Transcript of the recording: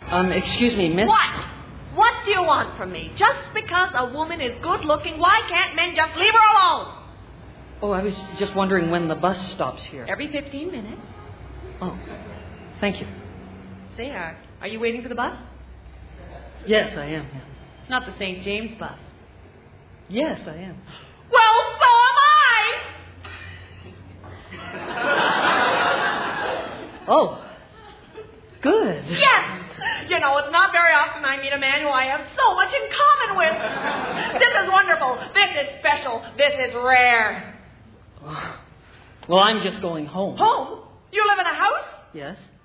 Excuse me, miss? What? What do you want from me? Just because a woman is good looking, why can't men just leave her alone? Oh, I was just wondering when the bus stops here. Every 15 minutes. Oh, thank you. Say, are you waiting for the bus? Yes, I am. Yeah. It's not the St. James bus. Yes, I am. Well, so am I! Oh, good. Yes! You know, it's not very often I meet a man who I have so much in common with. This is wonderful. This is special. This is rare. Well, I'm just going home. Home? You live in a house? Yes.